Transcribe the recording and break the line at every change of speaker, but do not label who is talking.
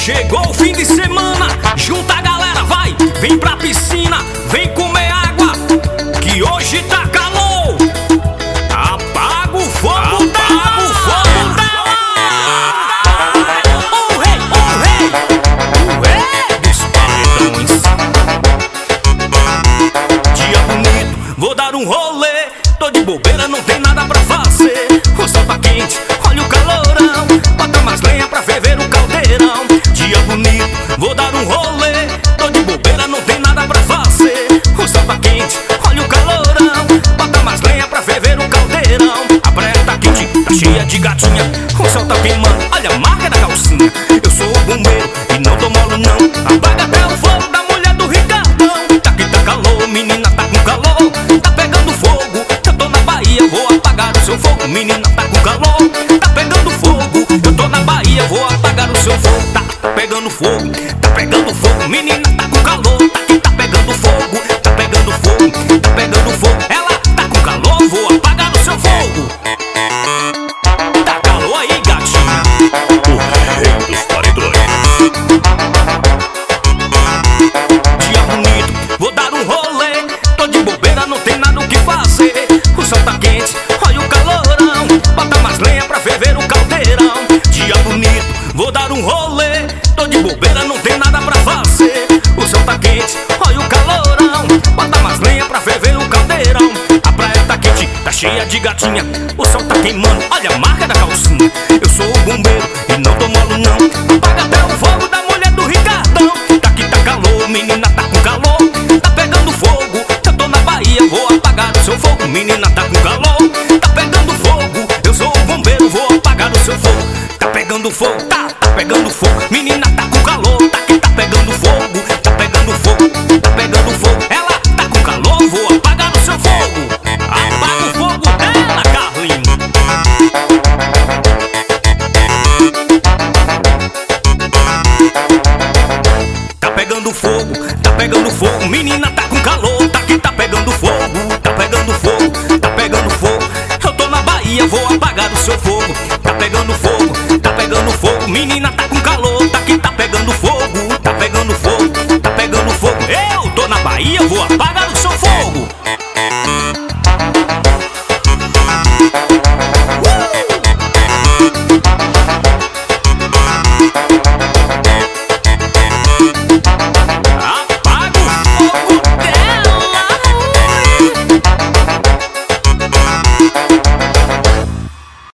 Chegou o fim de semana, junta a galera, vai, vem pra piscina, vem comer água, que hoje tá calor. Apaga o fogo, apaga o fogo da... o rei dos paredões. Dia bonito, vou dar um rolê, tô de bobeira, não tem nada pra fazer. O sol tá quente, olha o calorão, bota mais lenha pra ferver o caldeirão. Dia bonito, vou dar um rolê, tô de bobeira, não tem nada pra fazer. O sol tá quente, olha o calorão, bota mais lenha pra ferver o caldeirão. A praia tá quente, tá cheia de gatinha, o sol tá queimando, olha a marca da calcinha. Eu sou o bombeiro e não tô molo não, apaga até o fogo da mulher do Ricardão. Tá que tá calor, menina tá com calor, tá pegando fogo, eu tô na Bahia, vou apagar o seu fogo. Menina tá com calor, tá pegando fogo, eu tô na Bahia, vou apagar o seu fogo. Tá pegando fogo, tá pegando fogo, menina tá com calor, tá que tá pegando fogo, tá pegando fogo, tá pegando fogo. Ela tá com calor, vou apagar o seu fogo. Tá calor aí, gatinha, o rei dos paredões. Dia bonito, vou dar um rolê, tô de bobeira, não tem nada o que fazer. O sol tá quente, olha o calorão, bota mais lenha pra ferver o caldeirão. Dia bonito, vou dar um rolê, tô de bobeira, não tem nada pra fazer. O sol tá quente, olha o calorão, bota mais lenha pra ferver o caldeirão. A praia tá quente, tá cheia de gatinha, o sol tá queimando, olha a marca da calcinha. Eu sou o bombeiro e não tô molo não, apaga até o fogo da mulher do Ricardão. Tá que tá calor, menina tá com calor, tá pegando fogo, eu tô na Bahia, vou apagar o seu fogo. Menina tá com calor, tá pegando fogo, eu sou o bombeiro, vou apagar o seu fogo. Tá pegando fogo, tá pegando fogo, menina tá com